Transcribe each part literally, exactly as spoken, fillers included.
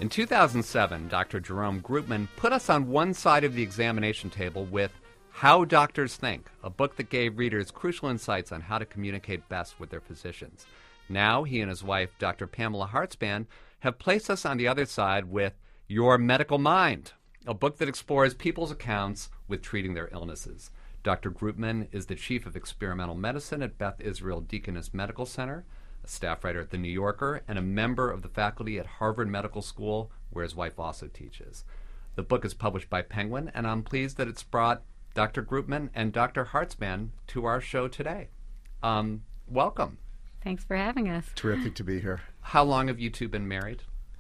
In two thousand seven, Doctor Jerome Groopman put us on one side of the examination table with How Doctors Think, a book that gave readers crucial insights on how to communicate best with their physicians. Now, he and his wife, Doctor Pamela Hartzband, have placed us on the other side with Your Medical Mind, a book that explores people's accounts with treating their illnesses. Doctor Groopman is the chief of experimental medicine at Beth Israel Deaconess Medical Center, a staff writer at The New Yorker, and a member of the faculty at Harvard Medical School, where his wife also teaches. The book is published by Penguin, and I'm pleased that it's brought Doctor Groopman and Doctor Hartzband to our show today. Um, welcome. Thanks for having us. Terrific to be here. How long have you two been married?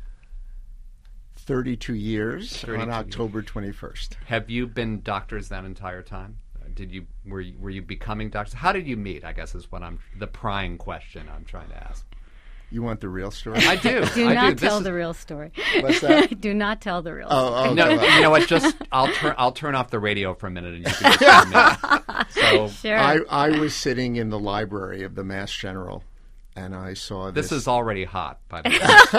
thirty-two years thirty-two on October years. twenty-first. Have you been doctors that entire time? Did you were you, were you becoming doctors? How did you meet? I guess is what I'm the prying question I'm trying to ask. You want the real story? I do. Do I not do. This tell is, the real story. What's that? Do not tell the real Oh, story. oh, No, no. you know what? Just I'll turn I'll turn off the radio for a minute and you can just tell me. So Sure. I, I was sitting in the library of the Mass General, and I saw this. this is already hot, by the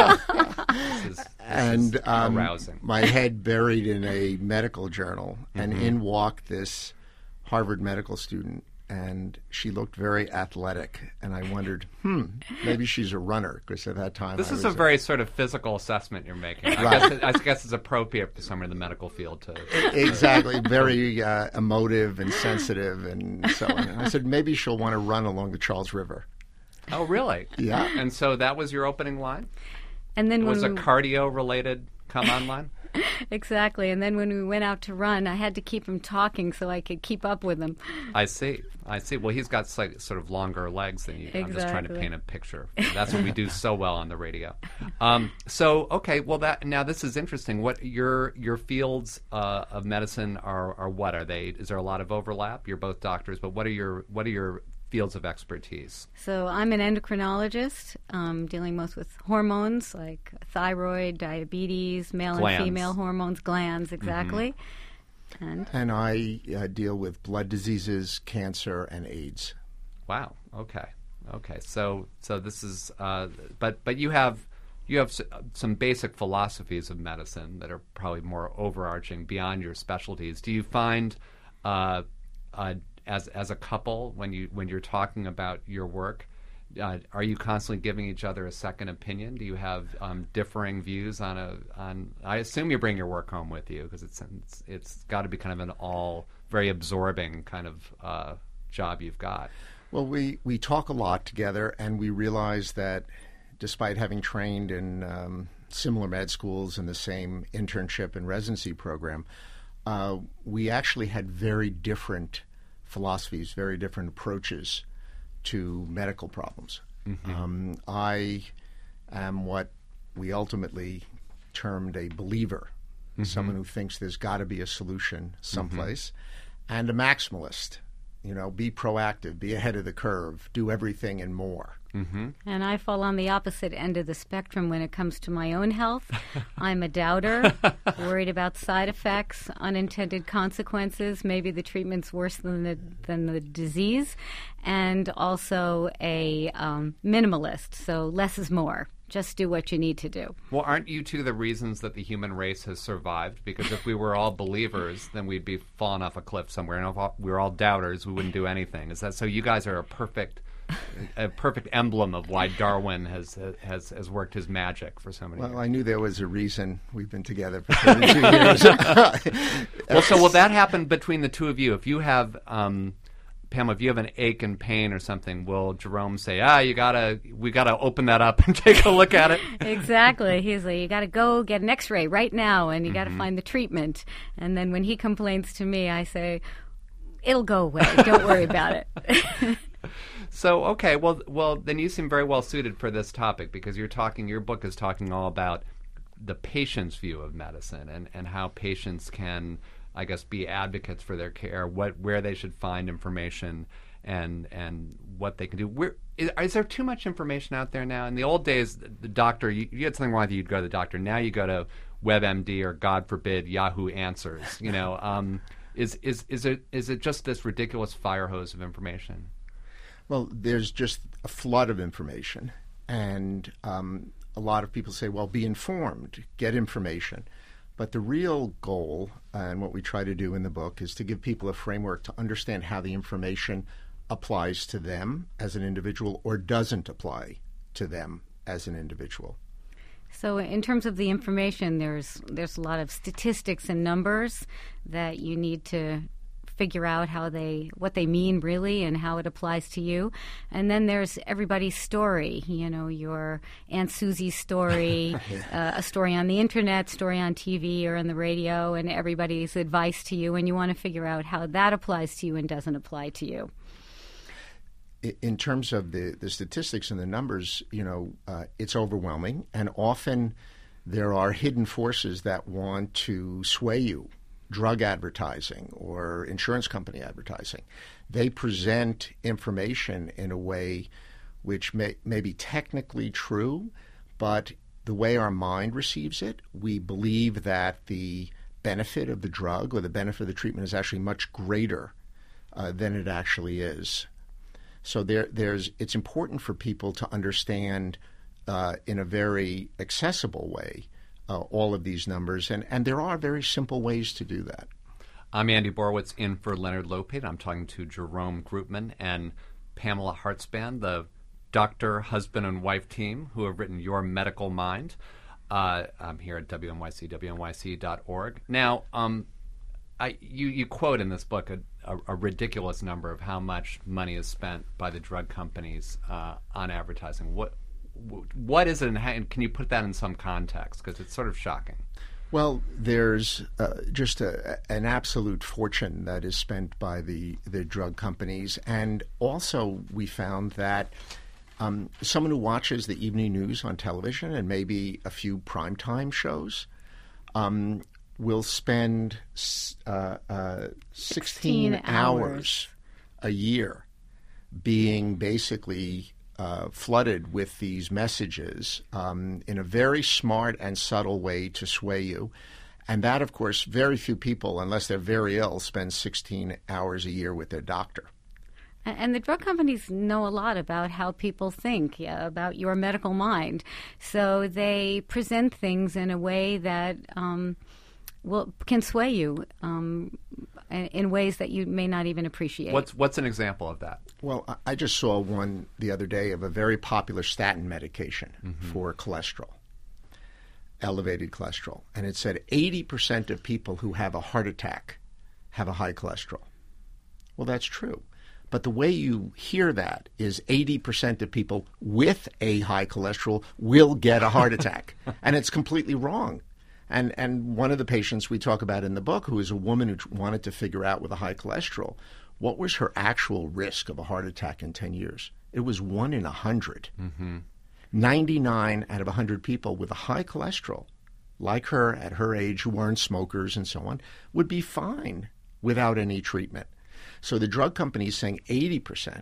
way. this is, this and is um, arousing. my head buried in a medical journal, and Mm-hmm. in walked this Harvard medical student, and she looked very athletic, and I wondered, hmm, maybe she's a runner, because at that time This I is was a very sort of physical assessment you're making. I, Right. guess, it, I guess it's appropriate for someone in the medical field to. Exactly, very uh, emotive and sensitive, and so on. And I said, maybe she'll want to run along the Charles River. Oh, really? Yeah. And so that was your opening line? And then It was a when we, cardio-related come-on line? exactly. And then when we went out to run, I had to keep him talking so I could keep up with him. I see. I see. Well, he's got like, sort of longer legs than you. I'm just trying to Exactly. paint a picture. That's what we do so well on the radio. Um, so, okay. Well, that now this is interesting. What your your fields uh, of medicine are, are what are they? Is there a lot of overlap? You're both doctors, but what are your what are your fields of expertise? So I'm an endocrinologist, um, dealing most with hormones like thyroid, diabetes, male Glands. and female hormones, glands, exactly. And And I uh, deal with blood diseases, cancer, and AIDS. Wow. Okay. Okay. So so this is uh, but but you have you have s- some basic philosophies of medicine that are probably more overarching beyond your specialties. Do you find uh, uh, as as a couple when you when you're talking about your work, uh, are you constantly giving each other a second opinion? Do you have um, differing views on a on? I assume you bring your work home with you because it's it's, it's got to be kind of an all very absorbing kind of uh, job you've got. Well, we, we talk a lot together, and we realize that despite having trained in um, similar med schools and the same internship and residency program, uh, we actually had very different philosophies, very different approaches to medical problems. Mm-hmm. Um, I am what we ultimately termed a believer, Mm-hmm. someone who thinks there's got to be a solution someplace, and a maximalist. You know, be proactive, be ahead of the curve, do everything and more. Mm-hmm. And I fall on the opposite end of the spectrum when it comes to my own health. I'm a doubter, worried about side effects, unintended consequences, maybe the treatment's worse than the, than the disease, and also a um, minimalist, so less is more. Just do what you need to do. Well, aren't you two the reasons that the human race has survived? Because if we were all believers, then we'd be falling off a cliff somewhere. And if all- we were all doubters, we wouldn't do anything. Is that so? You guys are a perfect, a perfect emblem of why Darwin has has has worked his magic for so many Well, years. I knew there was a reason we've been together for thirty-two years. Well, so will that happen between the two of you? If you have, um, Pam, if you have an ache and pain or something, will Jerome say, "Ah, you gotta, we gotta open that up and take a look at it"? Exactly. He's like, you got to go get an x-ray right now, and you got to find the treatment. And then when he complains to me, I say, it'll go away. Don't worry about it. So, okay, well, well, then you seem very well suited for this topic because you're talking. Your book is talking all about the patient's view of medicine and, and how patients can, I guess, be advocates for their care, what where they should find information, and and what they can do. Where, is, is there too much information out there now? In the old days, the doctor, you, you had something wrong with you, you'd go to the doctor. Now you go to WebMD or, God forbid, Yahoo Answers. You know, um, is is is it is it just this ridiculous fire hose of information? Well, there's just a flood of information, and um, a lot of people say, well, be informed, get information. But the real goal, uh, and what we try to do in the book, is to give people a framework to understand how the information applies to them as an individual or doesn't apply to them as an individual. So in terms of the information, there's there's a lot of statistics and numbers that you need to figure out how they what they mean really and how it applies to you. And then there's everybody's story, you know, your Aunt Susie's story, uh, a story on the internet, story on T V or on the radio, and everybody's advice to you, and you want to figure out how that applies to you and doesn't apply to you. In terms of the, the statistics and the numbers, you know, uh, it's overwhelming, and often there are hidden forces that want to sway you. Drug advertising or insurance company advertising. They present information in a way which may, may be technically true, but the way our mind receives it, we believe that the benefit of the drug or the benefit of the treatment is actually much greater uh, than it actually is. So there, there's, it's important for people to understand uh, in a very accessible way uh, all of these numbers, and, and there are very simple ways to do that. I'm Andy Borowitz in for Leonard Lopate. I'm talking to Jerome Groopman and Pamela Hartzband, the doctor, husband, and wife team who have written Your Medical Mind. Uh, I'm here at W N Y C, W N Y C dot org. Now, um, I, you, you quote in this book a, a, a ridiculous number of how much money is spent by the drug companies uh, on advertising. What what is it, and, how, and can you put that in some context? Because it's sort of shocking. Well, there's uh, just a, an absolute fortune that is spent by the, the drug companies. And also we found that um, someone who watches the evening news on television and maybe a few primetime shows um, will spend uh, uh, sixteen, sixteen hours. hours a year being basically uh, flooded with these messages um, in a very smart and subtle way to sway you. And that, of course, very few people, unless they're very ill, spend sixteen hours a year with their doctor. And the drug companies know a lot about how people think, yeah, about your medical mind. So they present things in a way that um, will can sway you um, in ways that you may not even appreciate. What's what's an example of that? Well, I just saw one the other day of a very popular statin medication mm-hmm. for cholesterol, elevated cholesterol. And it said eighty percent of people who have a heart attack have a high cholesterol. Well, that's true. But the way you hear that is eighty percent of people with a high cholesterol will get a heart attack. And it's completely wrong. And and one of the patients we talk about in the book, who is a woman who wanted to figure out with a high cholesterol, what was her actual risk of a heart attack in ten years? It was one in a hundred. Mm-hmm. ninety-nine out of one hundred people with a high cholesterol, like her at her age, who weren't smokers and so on, would be fine without any treatment. So the drug company is saying eighty percent,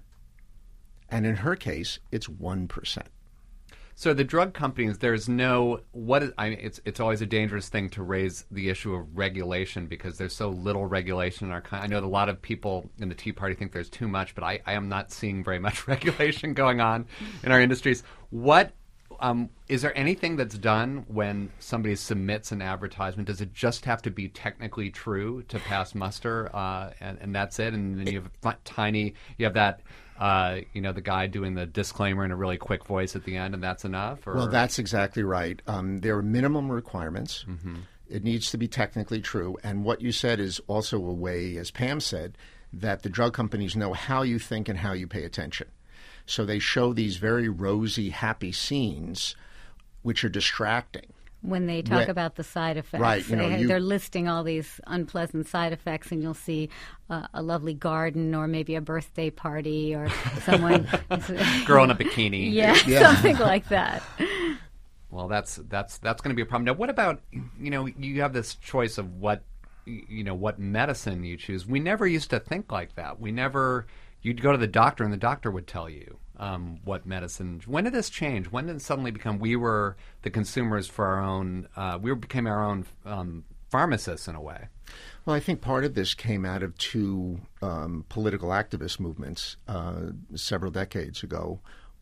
and in her case, it's one percent. So the drug companies, there's no what is, I mean, it's it's always a dangerous thing to raise the issue of regulation because there's so little regulation in our country. I know that a lot of people in the Tea Party think there's too much, but I, I am not seeing very much regulation going on in our industries. What um, is there anything that's done when somebody submits an advertisement? Does it just have to be technically true to pass muster, uh, and, and that's it? And then you have a tiny, you have that. Uh, you know, the guy doing the disclaimer in a really quick voice at the end, and that's enough? Or? Well, that's exactly right. Um, there are minimum requirements. Mm-hmm. It needs to be technically true. And what you said is also a way, as Pam said, that the drug companies know how you think and how you pay attention. So they show these very rosy, happy scenes, which are distracting. When they talk when, about the side effects, right, you know, they, you, they're listing all these unpleasant side effects, and you'll see uh, a lovely garden or maybe a birthday party or someone... Girl in a bikini. Yeah, yeah, something like that. Well, that's that's that's going to be a problem. Now, what about, you know, you have this choice of what, you know, what medicine you choose. We never used to think like that. We never... You'd go to the doctor, and the doctor would tell you um, what medicine. When did this change? When did it suddenly become we were the consumers for our own? Uh, we became our own um, pharmacists in a way. Well, I think part of this came out of two um, political activist movements uh, several decades ago.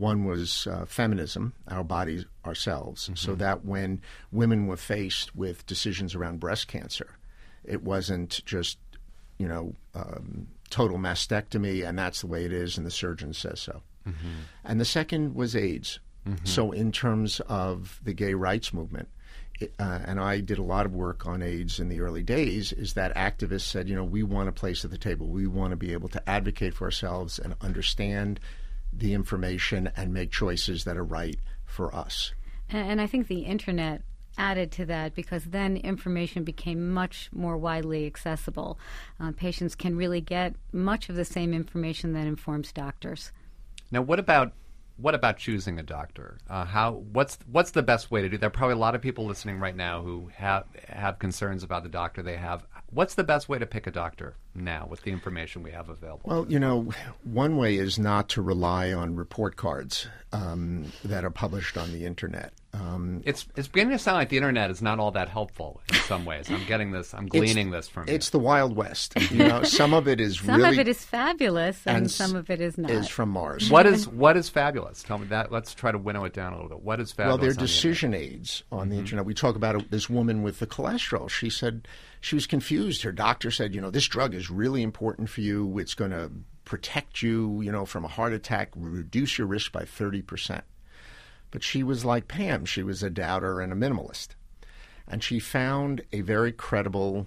One was uh, feminism, our bodies, ourselves, mm-hmm. so that when women were faced with decisions around breast cancer, it wasn't just, you know, um, total mastectomy, and that's the way it is, and the surgeon says so. Mm-hmm. And the second was AIDS. Mm-hmm. So in terms of the gay rights movement, it, uh, and I did a lot of work on AIDS in the early days, is that activists said, you know, we want a place at the table. We want to be able to advocate for ourselves and understand the information and make choices that are right for us. And, and I think the Internet added to that, because then information became much more widely accessible. Uh, patients can really get much of the same information that informs doctors. Now, what about what about choosing a doctor? Uh, how what's what's the best way to do? There are probably a lot of people listening right now who have have concerns about the doctor they have. What's the best way to pick a doctor now with the information we have available? Well, you know, one way is not to rely on report cards um, that are published on the Internet. Um, it's it's beginning to sound like the Internet is not all that helpful in some ways. I'm getting this. I'm gleaning this from you. It's the Wild West. You know, some of it is some really of it is fabulous, and, and some of it is not. Is from Mars. What is what is fabulous? Tell me that. Let's try to winnow it down a little bit. What is fabulous? Well, they're on decision the aids on mm-hmm. the Internet. We talk about it, this woman with the cholesterol. She said she was confused. Her doctor said, you know, this drug is really important for you. It's going to protect you, you know, from a heart attack, reduce your risk by thirty percent. But she was like Pam. She was a doubter and a minimalist. And she found a very credible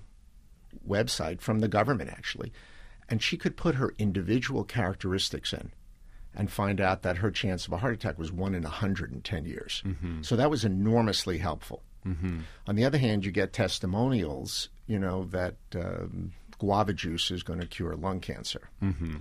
website from the government, actually. And she could put her individual characteristics in and find out that her chance of a heart attack was one in one hundred ten years. Mm-hmm. So that was enormously helpful. Mm-hmm. On the other hand, you get testimonials, you know, that um, guava juice is going to cure lung cancer. Mm-hmm.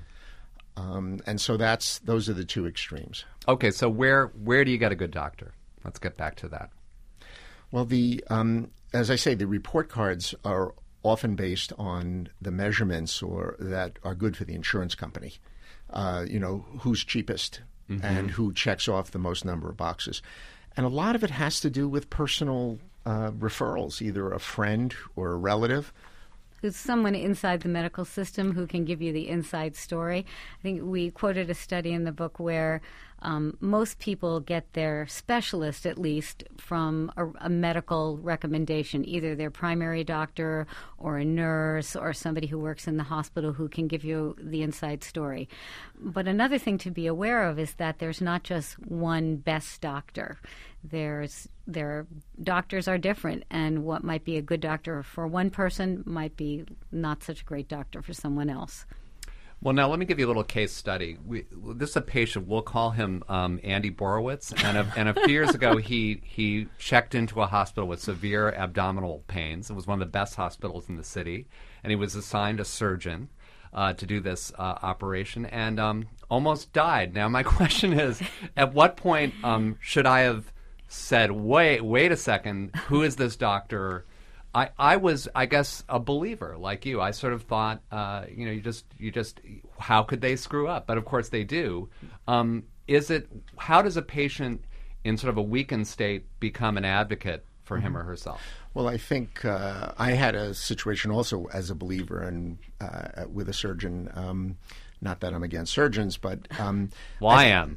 Um, and so that's those are the two extremes. Okay, so where where do you get a good doctor? Let's get back to that. Well, the um, as I say, the report cards are often based on the measurements or that are good for the insurance company. Uh, you know, who's cheapest mm-hmm. and who checks off the most number of boxes. And a lot of it has to do with personal uh, referrals, either a friend or a relative. Who's someone inside the medical system who can give you the inside story. I think we quoted a study in the book where um, most people get their specialist, at least, from a, a medical recommendation, either their primary doctor or a nurse or somebody who works in the hospital who can give you the inside story. But another thing to be aware of is that there's not just one best doctor. There's their doctors are different, and what might be a good doctor for one person might be not such a great doctor for someone else. Well, now let me give you a little case study. We, this is a patient. We'll call him um, Andy Borowitz, and a, and a few years ago he he checked into a hospital with severe abdominal pains. It was one of the best hospitals in the city, and he was assigned a surgeon uh, to do this uh, operation, and um, almost died. Now my question is, at what point um, should I have said, wait, wait a second, who is this doctor? I, I was, I guess, a believer like you. I sort of thought, uh, you know, you just, you just, how could they screw up? But of course they do. Um, is it, how does a patient in sort of a weakened state become an advocate for mm-hmm. him or herself? Well, I think uh, I had a situation also as a believer and uh, with a surgeon. Um, Not that I'm against surgeons, but um, well, I, I am.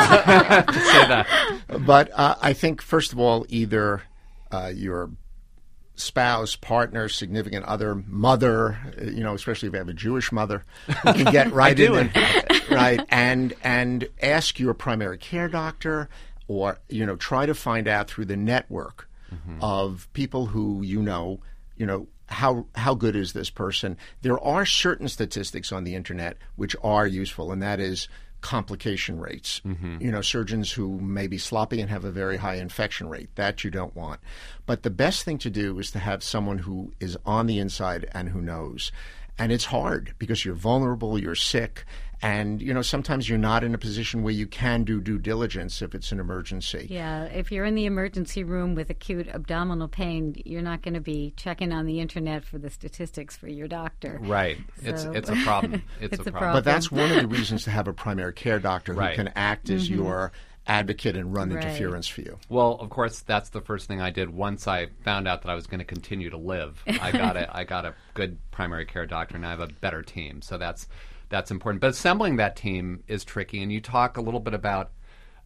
To say that. But uh, I think, first of all, either uh, your spouse, partner, significant other, mother, you know, especially if you have a Jewish mother, you can get right in there, right, and and ask your primary care doctor, or you know, try to find out through the network mm-hmm. of people who you know, you know. How how good is this person? There are certain statistics on the Internet which are useful, and that is complication rates. Mm-hmm. You know, surgeons who may be sloppy and have a very high infection rate. That you don't want. But the best thing to do is to have someone who is on the inside and who knows. And it's hard because you're vulnerable, you're sick, and, you know, sometimes you're not in a position where you can do due diligence if it's an emergency. Yeah, if you're in the emergency room with acute abdominal pain, you're not going to be checking on the Internet for the statistics for your doctor. Right. So. It's it's a problem. It's, it's a, a problem. problem. But that's one of the reasons to have a primary care doctor who right. can act as mm-hmm. your advocate and run right. interference for you. Well, of course, that's the first thing I did once I found out that I was going to continue to live. I got a I got a good primary care doctor, and I have a better team. So that's that's important. But assembling that team is tricky, and you talk a little bit about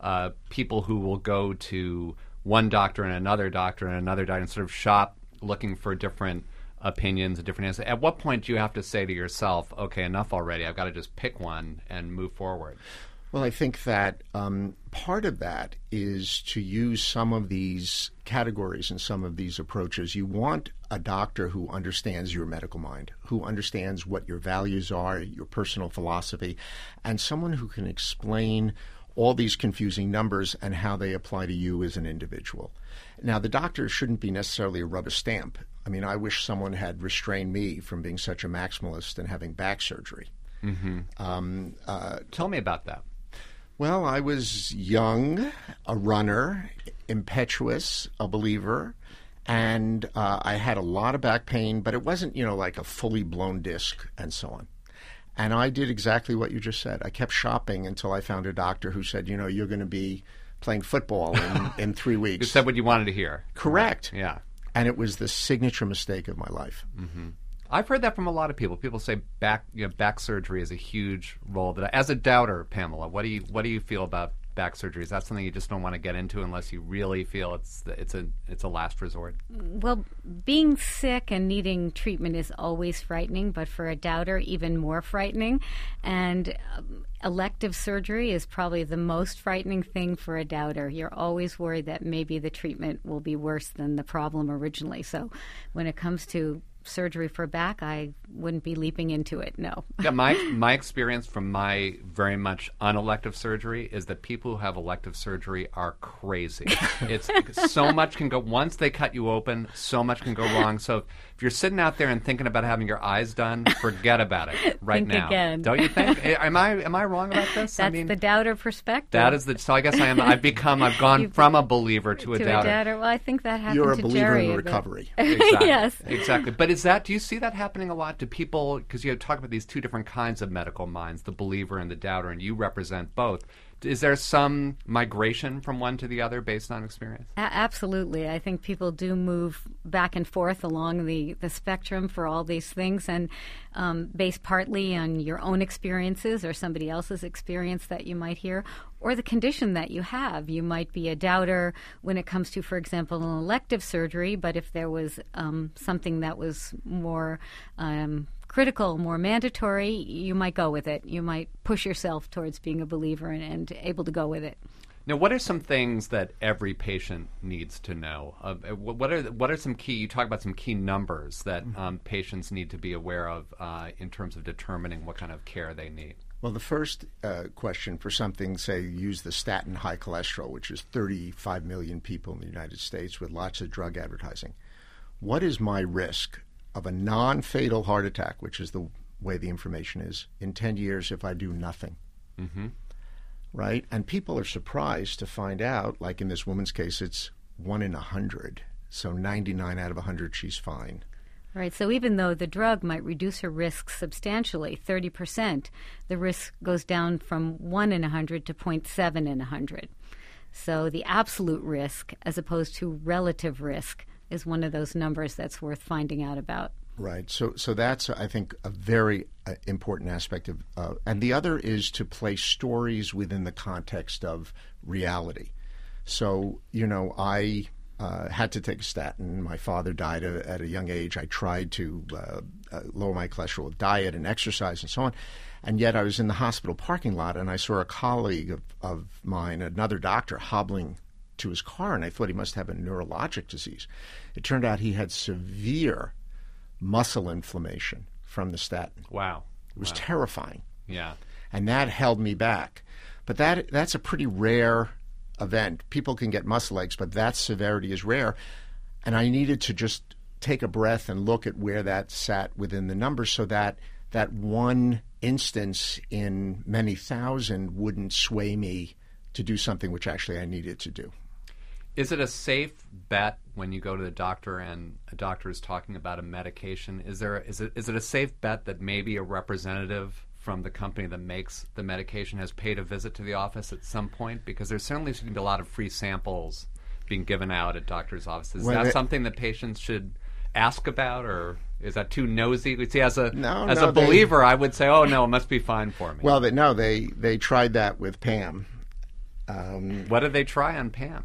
uh, people who will go to one doctor and another doctor and another doctor and sort of shop looking for different opinions and different answers. At what point do you have to say to yourself, okay, enough already, I've got to just pick one and move forward? Well, I think that um, part of that is to use some of these categories and some of these approaches. You want a doctor who understands your medical mind, who understands what your values are, your personal philosophy, and someone who can explain all these confusing numbers and how they apply to you as an individual. Now, the doctor shouldn't be necessarily a rubber stamp. I mean, I wish someone had restrained me from being such a maximalist and having back surgery. Mm-hmm. Um, uh, Tell me about that. Well, I was young, a runner, impetuous, a believer, and uh, I had a lot of back pain, but it wasn't, you know, like a fully blown disc and so on. And I did exactly what you just said. I kept shopping until I found a doctor who said, you know, you're going to be playing football in, in three weeks. You said what you wanted to hear. Correct. Yeah. And it was the signature mistake of my life. Mm-hmm. I've heard that from a lot of people. People say back, you know, back surgery is a huge role. That as a doubter, Pamela, what do you what do you feel about back surgery? Is that something you just don't want to get into unless you really feel it's it's a it's a last resort? Well, being sick and needing treatment is always frightening, but for a doubter, even more frightening. And um, elective surgery is probably the most frightening thing for a doubter. You're always worried that maybe the treatment will be worse than the problem originally. So when it comes to surgery for back, I wouldn't be leaping into it, no. Yeah, my my experience from my very much unelective surgery is that people who have elective surgery are crazy. It's so much can go, once they cut you open, so much can go wrong. So if you're sitting out there and thinking about having your eyes done, forget about it right think now. Again. Don't you think? Am I am I wrong about this? That's I mean, the doubter perspective. that is the, so I guess I am, I've become, I've gone You've- from a believer to a to doubter. a doubter. Well, I think that happened You're a to believer Jerry in a bit. recovery. Exactly. Yes. Exactly. But is that, do you see that happening a lot? Do people, because you talk about these two different kinds of medical minds, the believer and the doubter, and you represent both. Is there some migration from one to the other based on experience? A- absolutely. I think people do move back and forth along the, the spectrum for all these things, and um, based partly on your own experiences or somebody else's experience that you might hear, or the condition that you have. You might be a doubter when it comes to, for example, an elective surgery, but if there was um, something that was more um, critical, more mandatory, you might go with it. You might push yourself towards being a believer and, and able to go with it. Now, what are some things that every patient needs to know? Uh, what are what are some key? You talk about some key numbers that um, patients need to be aware of uh, in terms of determining what kind of care they need. Well, the first uh, question for something, say, use the statin high cholesterol, which is thirty-five million people in the United States with lots of drug advertising. What is my risk of a non-fatal heart attack, which is the way the information is, in ten years if I do nothing? Mm-hmm. Right? And people are surprised to find out, like in this woman's case, it's one in a hundred. So ninety-nine out of a hundred, she's fine. Right. So even though the drug might reduce her risk substantially, thirty percent, the risk goes down from one in a hundred to zero point seven in a hundred. So the absolute risk, as opposed to relative risk, is one of those numbers that's worth finding out about. Right. So so that's, I think, a very uh, important aspect of, uh, and the other is to place stories within the context of reality. So, you know, I uh, had to take a statin. My father died a, at a young age. I tried to uh, uh, lower my cholesterol with diet and exercise and so on. And yet I was in the hospital parking lot and I saw a colleague of, of mine, another doctor, hobbling to his car, and I thought he must have a neurologic disease. It turned out he had severe muscle inflammation from the statin. Wow. It was wow. terrifying. Yeah. And that held me back. But that that's a pretty rare event. People can get muscle aches, but that severity is rare. And I needed to just take a breath and look at where that sat within the numbers so that that one instance in many thousand wouldn't sway me to do something which actually I needed to do. Is it a safe bet when you go to the doctor and a doctor is talking about a medication? Is there is it is it a safe bet that maybe a representative from the company that makes the medication has paid a visit to the office at some point? Because there certainly seem to be a lot of free samples being given out at doctors' offices. Is Well, that they- something that patients should ask about, or is that too nosy? See, as a No, as no, a they- believer, I would say, oh no, it must be fine for me. Well, they, no, they they tried that with Pam, Um, what did they try on Pam?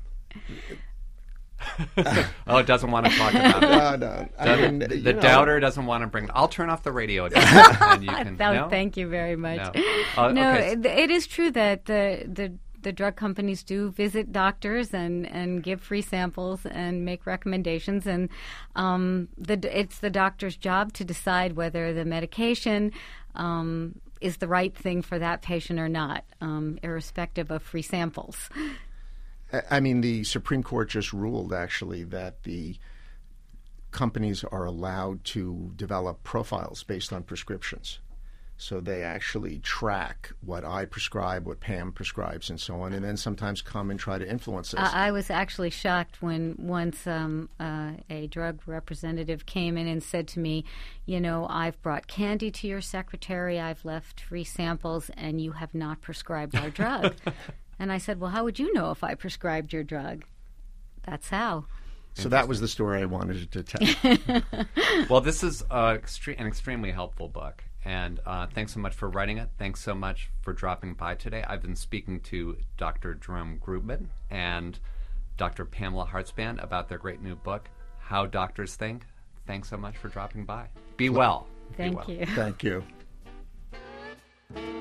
Oh, it doesn't want to talk about it. no, no. I mean, the you the know, doubter doesn't want to bring. I'll turn off the radio again. And you can, That- no? Thank you very much. No. Uh, no, okay. it, it is true that the the the drug companies do visit doctors and, and give free samples and make recommendations, and um, the it's the doctor's job to decide whether the medication um, is the right thing for that patient or not, um, irrespective of free samples. I mean, the Supreme Court just ruled, actually, that the companies are allowed to develop profiles based on prescriptions. So they actually track what I prescribe, what Pam prescribes, and so on, and then sometimes come and try to influence us. I I was actually shocked when once um, uh, a drug representative came in and said to me, you know, I've brought candy to your secretary, I've left free samples, and you have not prescribed our drug. And I said, well, how would you know if I prescribed your drug? That's how. So that was the story I wanted to tell. Well, this is uh, extre- an extremely helpful book, and uh, thanks so much for writing it. Thanks so much for dropping by today. I've been speaking to Doctor Jerome Grubman and Doctor Pamela Hartzband about their great new book, How Doctors Think. Thanks so much for dropping by. Be well. Thank Be well. you. Thank you.